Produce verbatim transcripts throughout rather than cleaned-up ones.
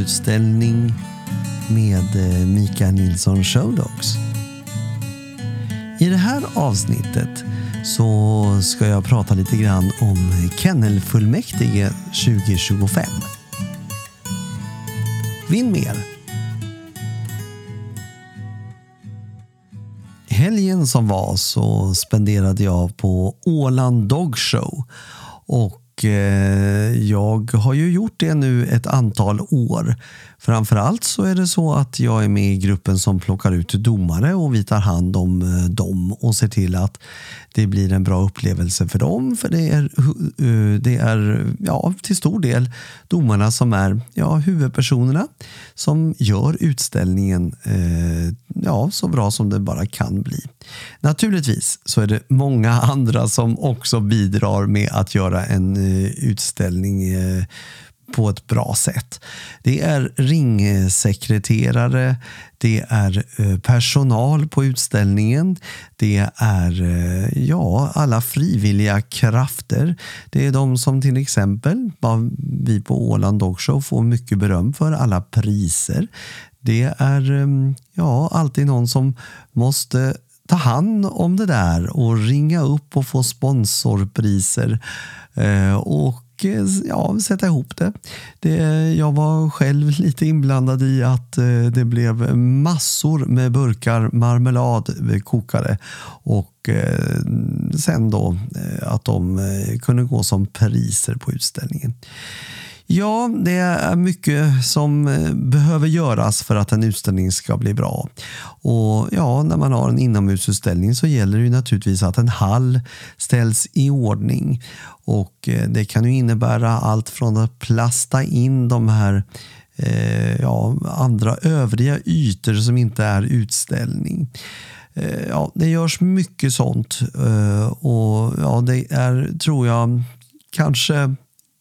poddutställning med Mikael Nilsson Showdogs. I det här avsnittet så ska jag prata lite grann om Kennelfullmäktige tjugo tjugofem. Vinn mer! Helgen som var så spenderade jag på Åland Dog Show och eh, jag har ju gjort det nu ett antal år. Framförallt så är det så att jag är med i gruppen som plockar ut domare och vi tar hand om eh, dem och ser till att det blir en bra upplevelse för dem. För det är, uh, det är ja, till stor del domarna som är ja, huvudpersonerna som gör utställningen uh, ja, så bra som det bara kan bli. Naturligtvis så är det många andra som också bidrar med att göra en uh, utställning uh, på ett bra sätt. Det är ringsekreterare, det är personal på utställningen, det är ja, alla frivilliga krafter. Det är de som till exempel vi på Åland Dog Show får mycket beröm för, alla priser. Det är ja, alltid någon som måste ta hand om det där och ringa upp och få sponsorpriser och ja, sätta ihop det. det. Jag var själv lite inblandad i att eh, det blev massor med burkar marmelad kokade och eh, sen då eh, att de eh, kunde gå som priser på utställningen. Ja, det är mycket som behöver göras för att en utställning ska bli bra. Och ja, när man har en inomhusutställning så gäller det ju naturligtvis att en hall ställs i ordning. Och det kan ju innebära allt från att plasta in de här eh, ja, andra övriga ytor som inte är utställning. Eh, ja, det görs mycket sånt eh, och ja, det är, tror jag, kanske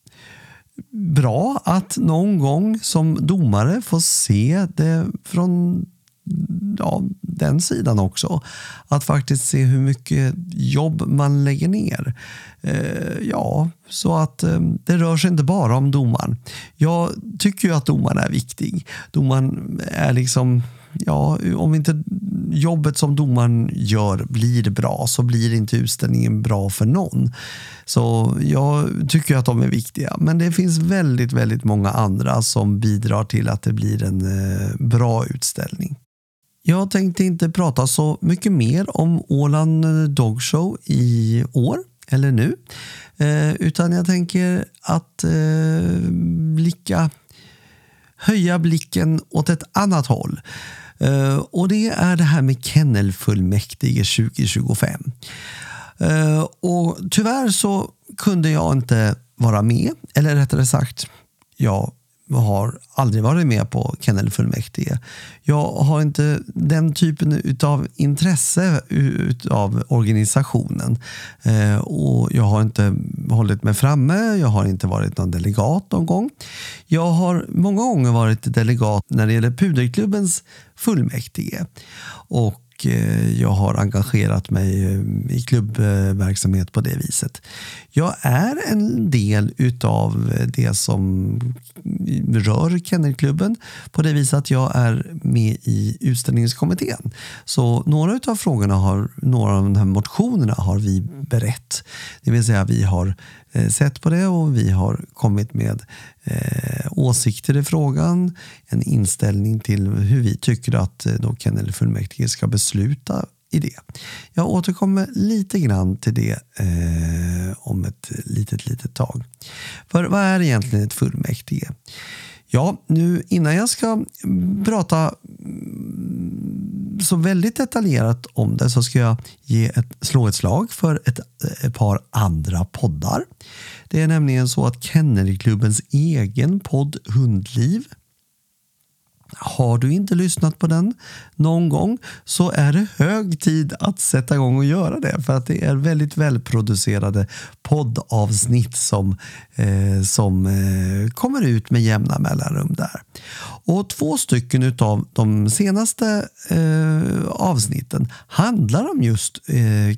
bra att någon gång som domare få se det från ja, den sidan också. Att faktiskt se hur mycket jobb man lägger ner. Eh, ja, så att eh, det rör sig inte bara om domaren. Jag tycker ju att domaren är viktig. Domaren är liksom, ja, om inte jobbet som domaren gör blir bra så blir inte utställningen bra för någon. Så jag tycker att de är viktiga. Men det finns väldigt, väldigt många andra som bidrar till att det blir en eh, bra utställning. Jag tänkte inte prata så mycket mer om Åland Dog Show i år eller nu. Eh, utan jag tänker att eh, blicka, höja blicken åt ett annat håll. Uh, och det är det här med Kennelfullmäktige tjugo tjugofem. Uh, och tyvärr så kunde jag inte vara med, eller rättare sagt, jag har aldrig varit med på Kennelfullmäktige. Jag har inte den typen av intresse av organisationen. Uh, och jag har inte hållit mig framme, jag har inte varit någon delegat någon gång. Jag har många gånger varit delegat när det gäller Puderklubbens fullmäktige och jag har engagerat mig i klubbverksamhet på det viset. Jag är en del utav det som rör Kennelklubben på det viset att jag är med i utställningskommittén. Så några utav frågorna har, några av de här motionerna har vi berett. Det vill säga vi har sett på det och vi har kommit med eh, åsikter i frågan, en inställning till hur vi tycker att då Kennelfullmäktige ska besluta i det. Jag återkommer lite grann till det eh, om ett litet, litet tag. För vad är egentligen ett fullmäktige? Ja, nu innan jag ska prata så väldigt detaljerat om det så ska jag ge ett, slå ett slag för ett, ett par andra poddar. Det är nämligen så att Kennelklubbens egen podd Hundliv, har du inte lyssnat på den någon gång så är det hög tid att sätta igång och göra det. För att det är väldigt välproducerade poddavsnitt som, eh, som eh, kommer ut med jämna mellanrum där. Och två stycken utav de senaste eh, avsnitten handlar om just eh,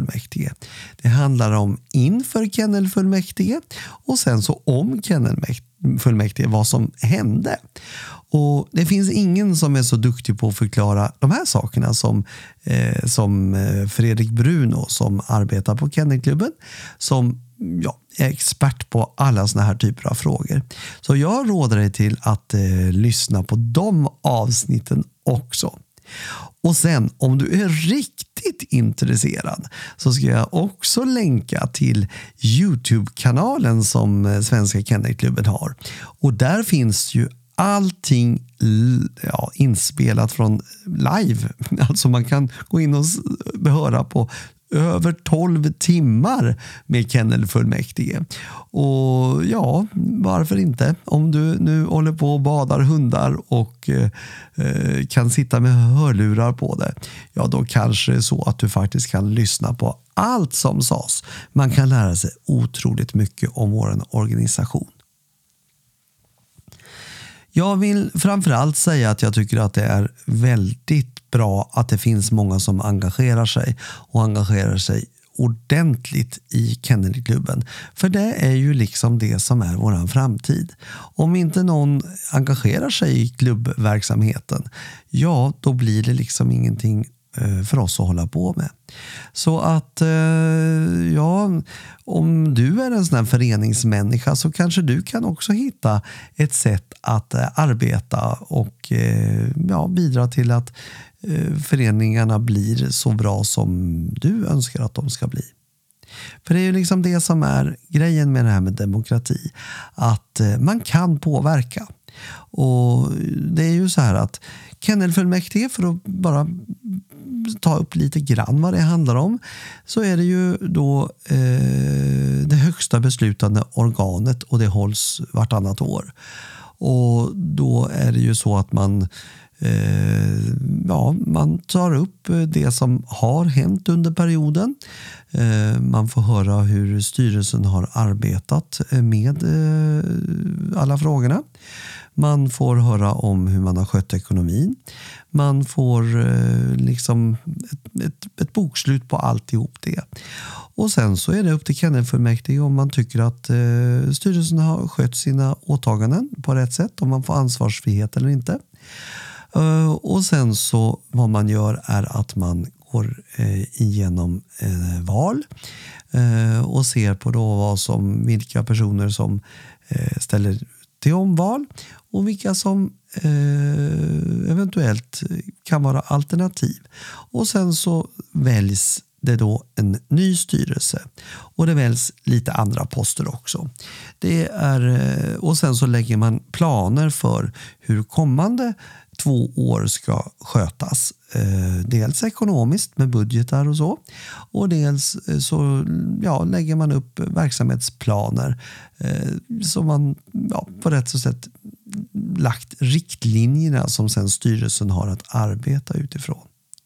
Kennelfullmäktige. Det handlar om inför Kennelfullmäktige och sen så om Kennelfullmäktige. fullmäktige vad som hände. Och det finns ingen som är så duktig på att förklara de här sakerna som, eh, som Fredrik Bruno som arbetar på Kennelklubben, som ja, är expert på alla såna här typer av frågor. Så jag råder dig till att eh, lyssna på de avsnitten också. Och sen om du är riktigt intresserad så ska jag också länka till YouTube-kanalen som Svenska Kennelklubben har. Och där finns ju allting ja, inspelat från live. Alltså man kan gå in och höra på över tolv timmar med kennelfullmäktige. Och ja, varför inte? Om du nu håller på och badar hundar och eh, kan sitta med hörlurar på det, ja då kanske det är så att du faktiskt kan lyssna på allt som sades. Man kan lära sig otroligt mycket om vår organisation. Jag vill framförallt säga att jag tycker att det är väldigt bra att det finns många som engagerar sig och engagerar sig ordentligt i Kennelklubben. För det är ju liksom det som är vår framtid. Om inte någon engagerar sig i klubbverksamheten, ja då blir det liksom ingenting för oss att hålla på med. Så att ja, om du är en sån här föreningsmänniska så kanske du kan också hitta ett sätt att arbeta och ja, bidra till att föreningarna blir så bra som du önskar att de ska bli. För det är ju liksom det som är grejen med det här med demokrati, att man kan påverka. Och det är ju så här att kennelfullmäktige, för att bara ta upp lite grann vad det handlar om, så är det ju då eh, det högsta beslutande organet och det hålls vartannat år. Och då är det ju så att man Eh, ja, man tar upp det som har hänt under perioden. Eh, man får höra hur styrelsen har arbetat med eh, alla frågorna. Man får höra om hur man har skött ekonomin. Man får eh, liksom ett, ett, ett bokslut på alltihop det. Och sen så är det upp till kennelfullmäktige om man tycker att eh, styrelsen har skött sina åtaganden på rätt sätt, om man får ansvarsfrihet eller inte. Uh, och sen så vad man gör är att man går uh, igenom uh, val uh, och ser på då vad som, vilka personer som uh, ställer till omval och vilka som uh, eventuellt kan vara alternativ. Och sen så väljs det då en ny styrelse och det väljs lite andra poster också. Det är, och sen så lägger man planer för hur kommande två år ska skötas. Dels ekonomiskt med budgetar och så, och dels så ja, lägger man upp verksamhetsplaner så man ja, på rätt sätt lagt riktlinjerna som sen styrelsen har att arbeta utifrån.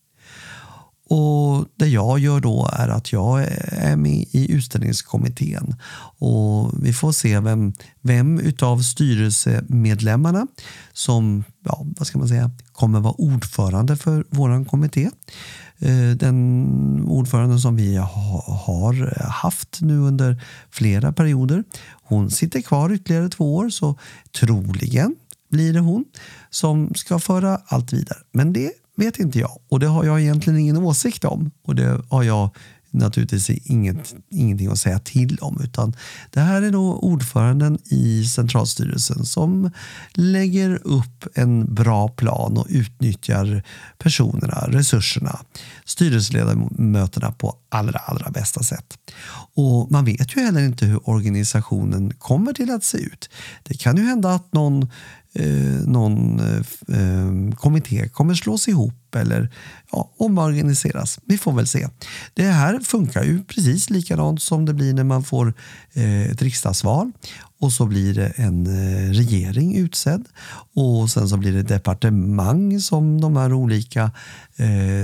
Och det jag gör då är att jag är med i utställningskommittén och vi får se vem, vem utav styrelsemedlemmarna som, ja, vad ska man säga, kommer vara ordförande för våran kommitté. Den ordföranden som vi har haft nu under flera perioder, hon sitter kvar ytterligare två år, så troligen blir det hon som ska föra allt vidare. Men det vet inte jag, och det har jag egentligen ingen åsikt om, och det har jag naturligtvis inget, ingenting att säga till om, utan det här är då ordföranden i centralstyrelsen som lägger upp en bra plan och utnyttjar personerna, resurserna, styrelseledamöterna på allra, allra bästa sätt. Och man vet ju heller inte hur organisationen kommer till att se ut. Det kan ju hända att någon Eh, någon eh, kommitté kommer slås ihop eller ja, omorganiseras. Vi får väl se. Det här funkar ju precis likadant som det blir när man får eh, ett riksdagsval och så blir det en eh, regering utsedd och sen så blir det departemang som de här olika eh,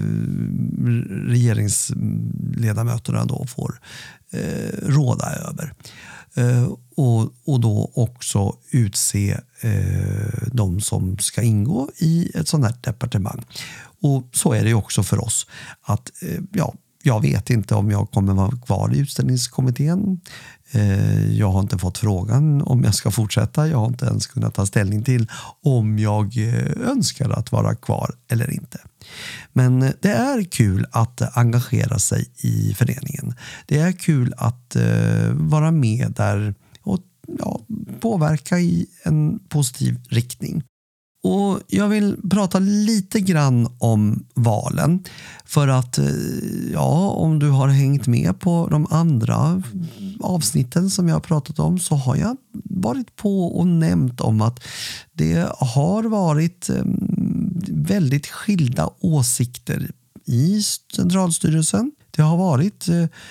regeringsledamöterna då får eh, råda över. Uh, och, och då också utse uh, de som ska ingå i ett sådant här departemang. Och så är det ju också för oss att uh, ja, jag vet inte om jag kommer vara kvar i utställningskommittén Eh, jag har inte fått frågan om jag ska fortsätta. Jag har inte ens kunnat ta ställning till om jag eh, önskar att vara kvar eller inte. Men det är kul att engagera sig i föreningen. Det är kul att eh, vara med där och ja, påverka i en positiv riktning. Och jag vill prata lite grann om valen, för att ja, om du har hängt med på de andra avsnitten som jag har pratat om, så har jag varit på och nämnt om att det har varit väldigt skilda åsikter i centralstyrelsen. Det har varit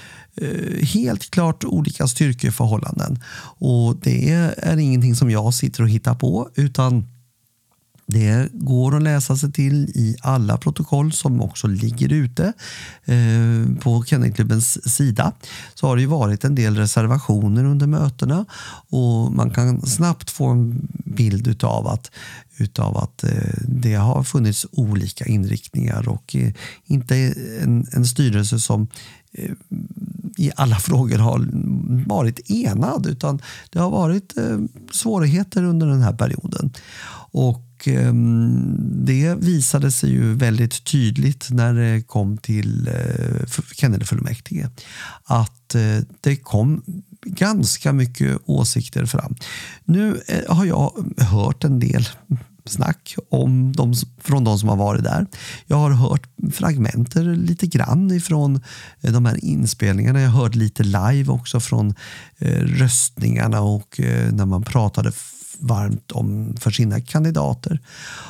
helt klart olika styrkeförhållanden, och det är ingenting som jag sitter och hittar på, utan det går att läsa sig till i alla protokoll som också ligger ute eh, på Kennelklubbens sida. Så har det ju varit en del reservationer under mötena, och man kan snabbt få en bild utav att, utav att eh, det har funnits olika inriktningar, och eh, inte en, en styrelse som eh, i alla frågor har varit enad, utan det har varit eh, svårigheter under den här perioden. Och det visade sig ju väldigt tydligt när det kom till kennelfullmäktige att det kom ganska mycket åsikter fram. Nu har jag hört en del snack om de, från de som har varit där. Jag har hört fragmenter lite grann ifrån de här inspelningarna. Jag har hört lite live också från röstningarna, och när man pratade varmt om för sina kandidater.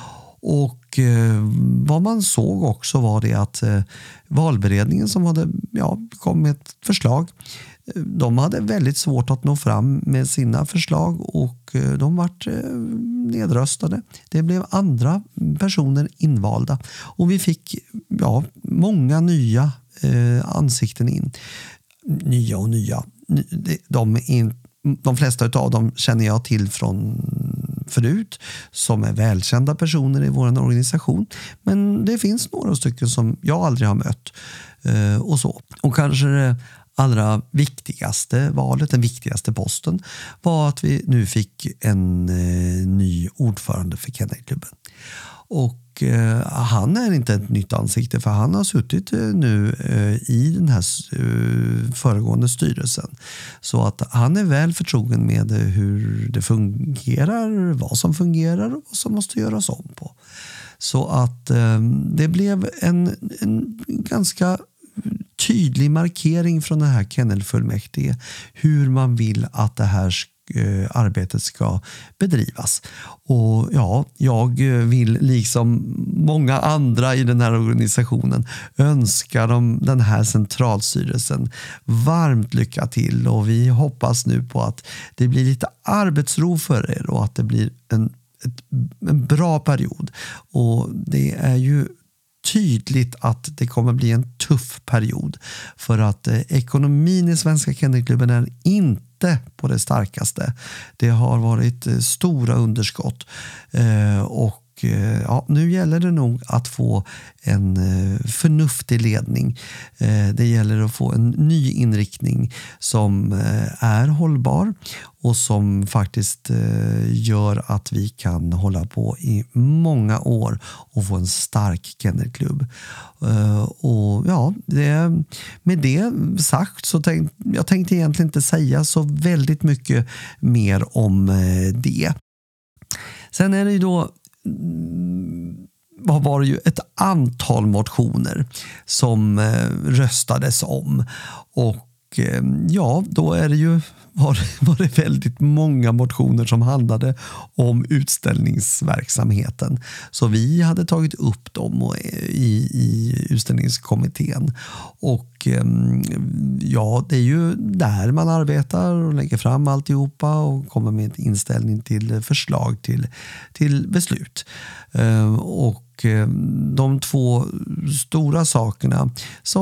Och eh, vad man såg också var det att eh, valberedningen som hade ja, kom med ett förslag, eh, de hade väldigt svårt att nå fram med sina förslag, och eh, de vart eh, nedröstade. Det blev andra personer invalda, och vi fick ja, många nya eh, ansikten in. Nya och nya. De är inte De flesta av dem känner jag till från förut, som är välkända personer i vår organisation. Men det finns några stycken som jag aldrig har mött. Och så. Och kanske det allra viktigaste valet, den viktigaste posten, var att vi nu fick en ny ordförande för Kennelklubben. Och eh, han är inte ett nytt ansikte, för han har suttit eh, nu eh, i den här eh, föregående styrelsen. Så att han är väl förtrogen med hur det fungerar, vad som fungerar och vad som måste göras om på. Så att eh, det blev en, en ganska tydlig markering från den här kennelfullmäktige hur man vill att det här arbetet ska bedrivas. Och ja, jag vill liksom många andra i den här organisationen önska dem, den här centralstyrelsen, varmt lycka till, och vi hoppas nu på att det blir lite arbetsro för er och att det blir en, ett, en bra period. Och det är ju tydligt att det kommer bli en tuff period, för att eh, ekonomin i Svenska Kennelklubben är inte på det starkaste. Det har varit eh, stora underskott eh, och eh, ja, nu gäller det nog att få en eh, förnuftig ledning. Eh, det gäller att få en ny inriktning som eh, är hållbar och som faktiskt eh, gör att vi kan hålla på i många år och få en stark kennelklubb. Eh, och ja, det, med det sagt så tänk, jag tänkte egentligen inte säga så väldigt mycket mer om eh, det. Sen är det ju då var det ju ett antal motioner som eh, röstades om, och eh, ja, då är det ju var, var det väldigt många motioner som handlade om utställningsverksamheten. Så vi hade tagit upp dem och, i, i utställningskommittén, och eh, ja, det är ju där man arbetar och lägger fram alltihopa och kommer med en inställning till förslag till, till beslut. Eh, och de två stora sakerna som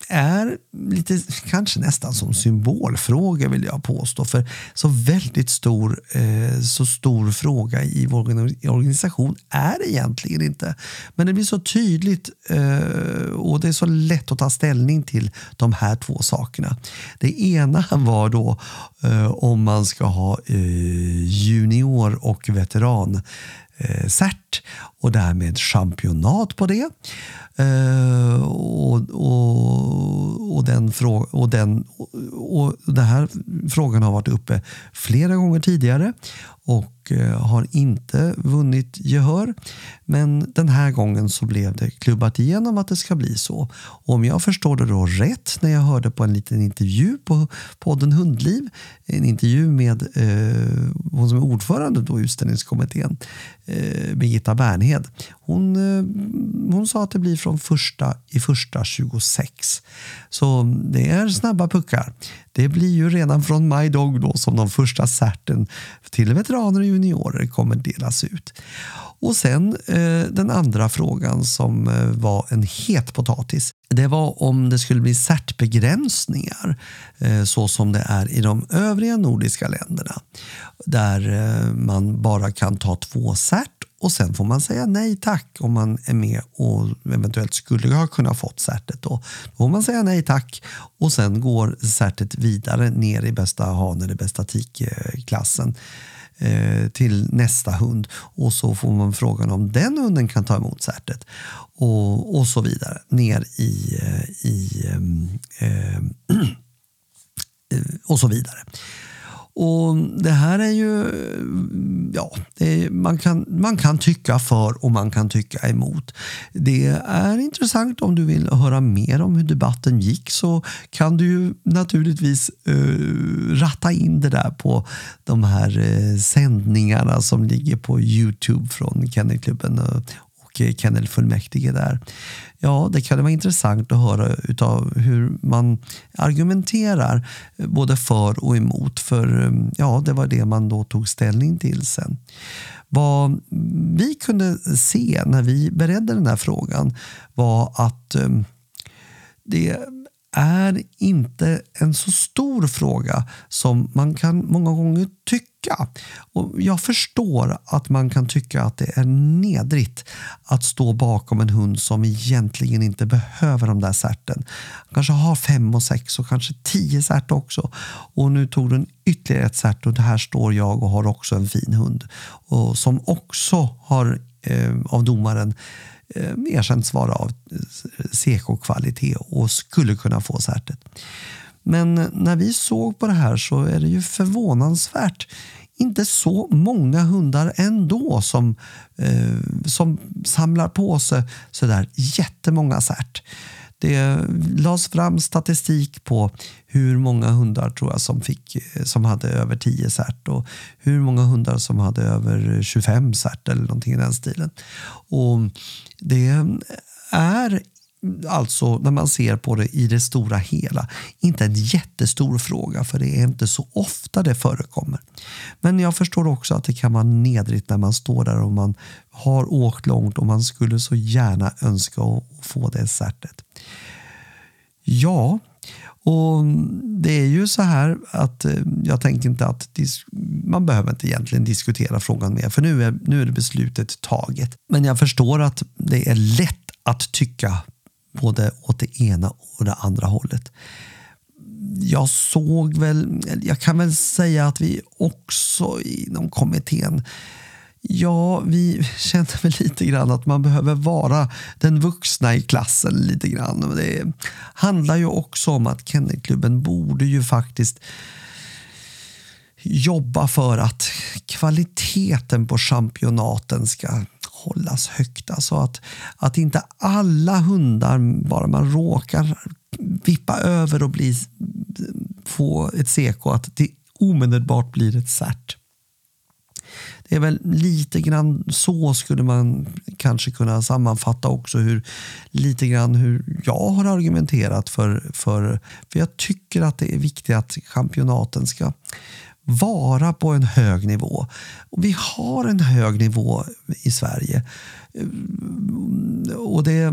är lite kanske nästan som symbolfråga vill jag påstå, för så väldigt stor eh, så stor fråga i vår organisation är det egentligen inte, men det blir så tydligt eh, och det är så lätt att ta ställning till de här två sakerna. Det ena var då eh, om man ska ha eh, junior och veteran eh, cert och därmed championat på det. Uh, och, och, och, den frå- och, den, och, och den här frågan har varit uppe flera gånger tidigare och uh, har inte vunnit gehör, men den här gången så blev det klubbat igenom att det ska bli så. Och om jag förstår det då rätt, när jag hörde på en liten intervju på podden Hundliv, en intervju med uh, hon som är ordförande då i utställningskommittén, uh, Birgitta Bernhed, hon, uh, hon sa att det blir från första i första tjugosex. Så det är snabba puckar. Det blir ju redan från maj dag då som de första certen till veteraner och juniorer kommer delas ut. Och sen eh, den andra frågan som eh, var en het potatis. Det var om det skulle bli certbegränsningar eh, så som det är i de övriga nordiska länderna. Där eh, man bara kan ta två cert och sen får man säga nej tack om man är med och eventuellt skulle ha kunnat fått certet då. Då får man säga nej tack och sen går certet vidare ner i bästa han eller bästa tikklassen eh, till nästa hund. Och så får man frågan om den hunden kan ta emot certet och, och så vidare. Ner i, i eh, och så vidare. Och det här är ju, ja, det är, man, kan, man kan tycka för och man kan tycka emot. Det är intressant. Om du vill höra mer om hur debatten gick så kan du ju naturligtvis uh, ratta in det där på de här uh, sändningarna som ligger på YouTube från Kennelklubben och, och Kennelfullmäktige där. Ja, det kan vara intressant att höra utav hur man argumenterar både för och emot, för ja, det var det man då tog ställning till sen. Vad vi kunde se när vi beredde den här frågan var att um, det är inte en så stor fråga som man kan många gånger tycka. Och jag förstår att man kan tycka att det är nedrigt att stå bakom en hund som egentligen inte behöver de där certen. Kanske har fem och sex och kanske tio cert också. Och nu tog den ytterligare ett cert och här står jag och har också en fin hund. Och som också har eh, av domaren erkänts vara av C K-kvalitet och skulle kunna få certet. Men när vi såg på det här så är det ju förvånansvärt inte så många hundar ändå som, eh, som samlar på sig så där jättemånga cert. Det lades fram statistik på hur många hundar tror jag som, fick, som hade över tio cert och hur många hundar som hade över tjugofem cert eller någonting i den stilen. Och det är alltså, när man ser på det i det stora hela, inte en jättestor fråga, för det är inte så ofta det förekommer. Men jag förstår också att det kan vara nedrigt när man står där och man har åkt långt och man skulle så gärna önska att få det certet. Ja, och det är ju så här att jag tänker inte att dis- man behöver inte egentligen diskutera frågan mer, för nu är, nu är det beslutet taget. Men jag förstår att det är lätt att tycka både åt det ena och det andra hållet. Jag såg väl, jag kan väl säga att vi också inom kommittén, ja, vi känner väl lite grann att man behöver vara den vuxna i klassen lite grann. Det handlar ju också om att Kennelklubben borde ju faktiskt jobba för att kvaliteten på championaten ska hållas högt. Alltså att, att inte alla hundar, bara man råkar vippa över och bli, få ett C K, att det omedelbart blir ett cert. Det är väl lite grann så skulle man kanske kunna sammanfatta också hur lite grann hur jag har argumenterat för, för, för jag tycker att det är viktigt att championaten ska vara på en hög nivå. Och vi har en hög nivå i Sverige. Och det,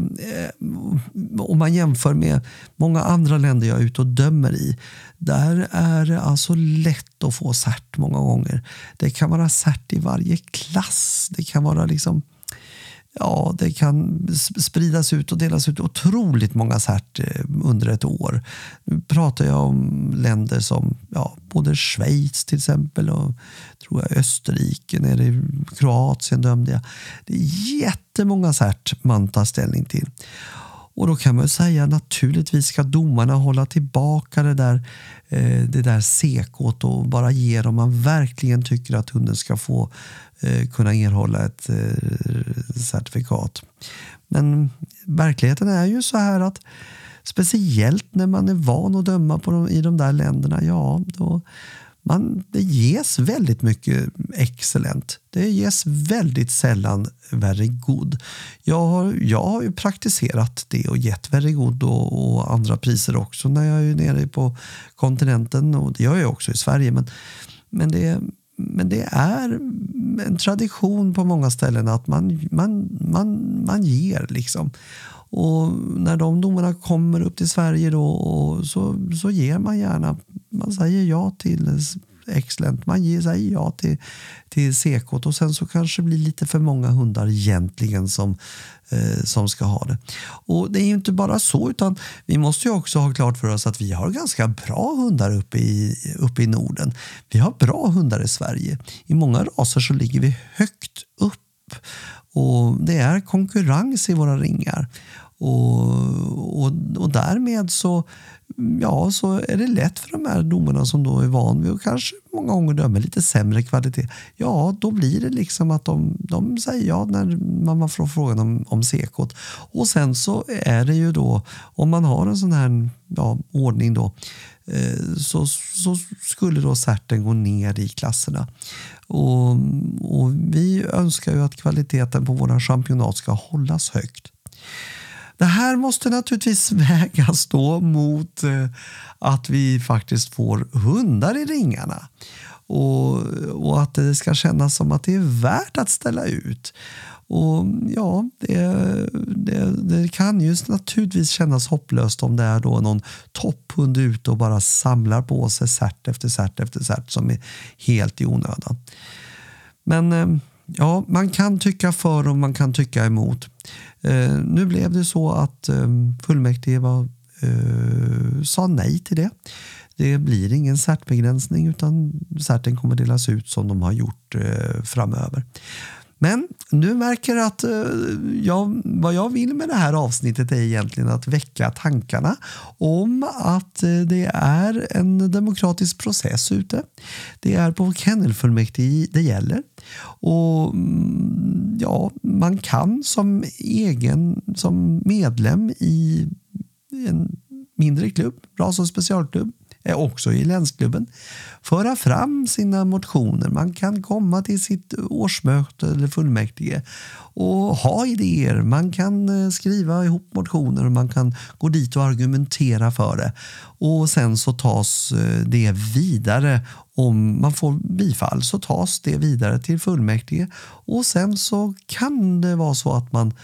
om man jämför med många andra länder jag är ute och dömer i, där är det alltså lätt att få cert många gånger. Det kan vara cert i varje klass. Det kan vara liksom Ja, det kan spridas ut och delas ut otroligt många cert under ett år. Nu pratar jag om länder som ja, både Schweiz till exempel och tror jag Österrike, nere i Kroatien dömde jag. Det är jättemånga cert man tar ställning till. Och då kan man säga naturligtvis ska domarna hålla tillbaka det där, eh, det där sekot och bara ge dem man verkligen tycker att hunden ska få eh, kunna erhålla ett eh, certifikat. Men verkligheten är ju så här att speciellt när man är van att döma på de, i de där länderna, ja då man, det ges väldigt mycket excellent. Det ges väldigt sällan very good. Jag har, jag har ju praktiserat det och gett very good och, och andra priser också när jag är nere på kontinenten, och det gör jag också i Sverige. Men, men, det, men det är en tradition på många ställen att man, man, man, man ger liksom. Och när de domarna kommer upp till Sverige då, och så, så ger man gärna, man säger ja till excellent, man ger, säger ja till, till sekot, och sen så kanske det blir lite för många hundar egentligen som, eh, som ska ha det. Och det är ju inte bara så, utan vi måste ju också ha klart för oss att vi har ganska bra hundar uppe i, uppe i Norden. Vi har bra hundar i Sverige. I många raser så ligger vi högt upp. Och det är konkurrens i våra ringar. Och, och, och därmed så, ja, så är det lätt för de här domarna som då är van vid och kanske många gånger dömer lite sämre kvalitet. Ja, då blir det liksom att de, de säger ja när man får frågan om, om sekot. Och sen så är det ju då, om man har en sån här ja, ordning då, Så, så skulle då certen gå ner i klasserna. Och, och vi önskar ju att kvaliteten på våra championat ska hållas högt. Det här måste naturligtvis vägas då mot eh, att vi faktiskt får hundar i ringarna. Och, och att det ska kännas som att det är värt att ställa ut. Och ja, det, det, det kan ju naturligtvis kännas hopplöst om det är då någon topphund ute och bara samlar på sig cert efter cert efter cert som är helt i onödan. Men ja, man kan tycka för och man kan tycka emot. Eh, nu blev det så att eh, fullmäktige var, eh, sa nej till det. Det blir ingen certbegränsning, utan certen kommer delas ut som de har gjort eh, framöver. Men nu märker jag att jag, vad jag vill med det här avsnittet är egentligen att väcka tankarna om att det är en demokratisk process ute. Det är på kennelfullmäktige det gäller. Och ja, man kan som egen, som medlem i en mindre klubb, ras- och specialklubb, också i länsklubben, föra fram sina motioner. Man kan komma till sitt årsmöte eller fullmäktige och ha idéer. Man kan skriva ihop motioner och man kan gå dit och argumentera för det. Och sen så tas det vidare. Om man får bifall så tas det vidare till fullmäktige. Och sen så kan det vara så att man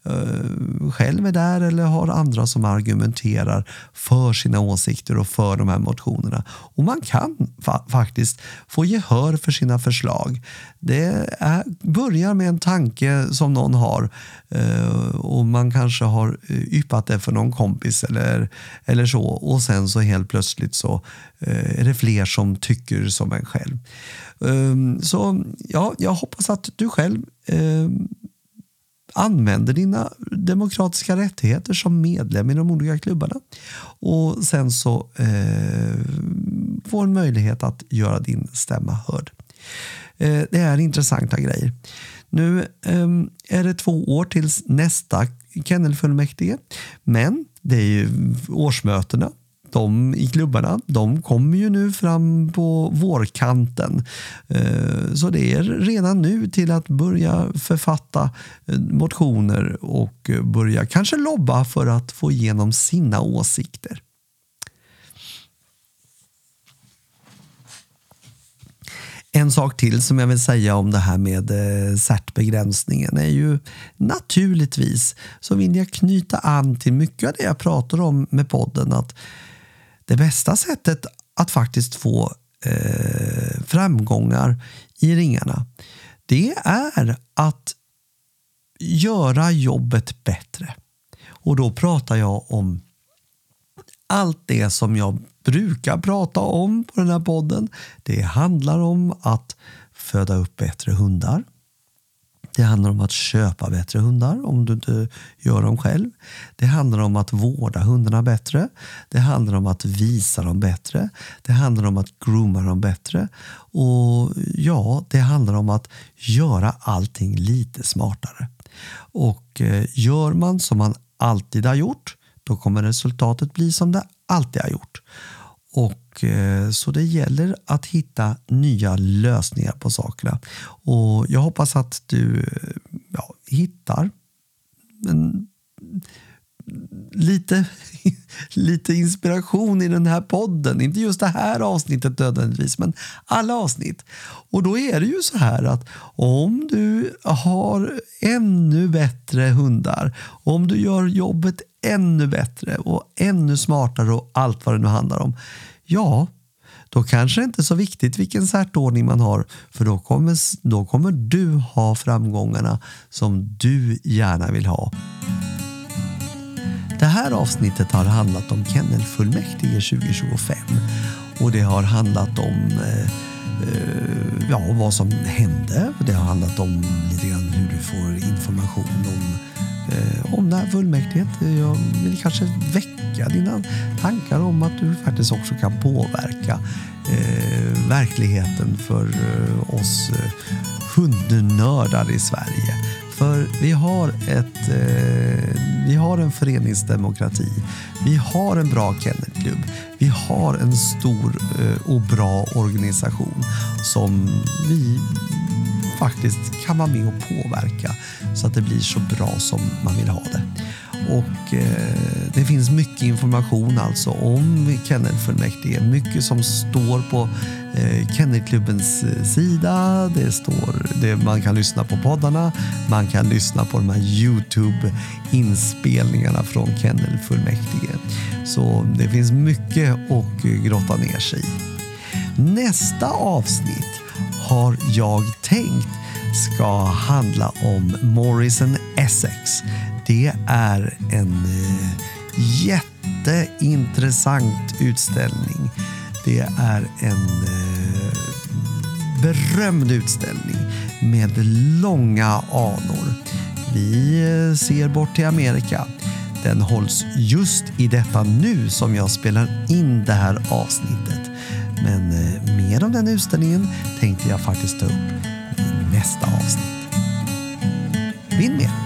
uh, själv är där eller har andra som argumenterar för sina åsikter och för de här motionerna. Och man kan fa- faktiskt få gehör för sina förslag. Det är, börjar med en tanke som någon har uh, och man kanske har yppat det för någon kompis eller, eller så. Och sen så helt plötsligt så uh, är det fler som tycker som en själv. Um, så ja, jag hoppas att du själv um, använder dina demokratiska rättigheter som medlem i de olika klubbarna och sen så uh, får en möjlighet att göra din stämma hörd. Uh, det är intressanta grejer. Nu um, är det två år tills nästa kennelfullmäktige, men det är ju årsmötena. De i klubbarna, de kommer ju nu fram på vårkanten. Så det är redan nu till att börja författa motioner och börja kanske lobba för att få igenom sina åsikter. En sak till som jag vill säga om det här med eh, C E R T-begränsningen är ju naturligtvis så vill jag knyta an till mycket av det jag pratar om med podden, att det bästa sättet att faktiskt få eh, framgångar i ringarna, det är att göra jobbet bättre. Och då pratar jag om allt det som jag brukar prata om på den här podden. Det handlar om att föda upp bättre hundar. Det handlar om att köpa bättre hundar om du inte gör dem själv. Det handlar om att vårda hundarna bättre. Det handlar om att visa dem bättre. Det handlar om att grooma dem bättre. Och ja, det handlar om att göra allting lite smartare. Och eh, gör man som man alltid har gjort, då kommer resultatet bli som det alltid har gjort. Och eh, så det gäller att hitta nya lösningar på sakerna. Och jag hoppas att du ja, hittar en, lite, lite inspiration i den här podden. Inte just det här avsnittet nödvändigtvis, men alla avsnitt. Och då är det ju så här att om du har ännu bättre hundar, om du gör jobbet ännu bättre och ännu smartare och allt vad det nu handlar om, ja, då kanske det inte är så viktigt vilken C E R T-ordning man har, för då kommer, då kommer du ha framgångarna som du gärna vill ha. Det här avsnittet har handlat om Kennelfullmäktige tjugo tjugofem och det har handlat om eh, ja, vad som hände. Det har handlat om lite grann hur du får information om eh, om det här fullmäktiget. Jag vill kanske väcka dina tankar om att du faktiskt också kan påverka eh, verkligheten för eh, oss eh, hundnördar i Sverige. För vi har, ett, eh, vi har en föreningsdemokrati, vi har en bra kennelklubb, vi har en stor eh, och bra organisation som vi faktiskt kan vara med och påverka så att det blir så bra som man vill ha det. Och eh, det finns mycket information alltså om Kennelfullmäktige, mycket som står på eh, Kennelklubbens sida. Det står, det, man kan lyssna på poddarna, man kan lyssna på de här YouTube-inspelningarna från Kennelfullmäktige. Så det finns mycket att grotta ner sig i. Nästa avsnitt har jag tänkt ska handla om Morris and Essex. Det är en eh, jätteintressant utställning. Det är en eh, berömd utställning med långa anor. Vi eh, ser bort till Amerika. Den hålls just i detta nu som jag spelar in det här avsnittet. Men eh, mer om den utställningen tänkte jag faktiskt ta upp i nästa avsnitt. Vinn med!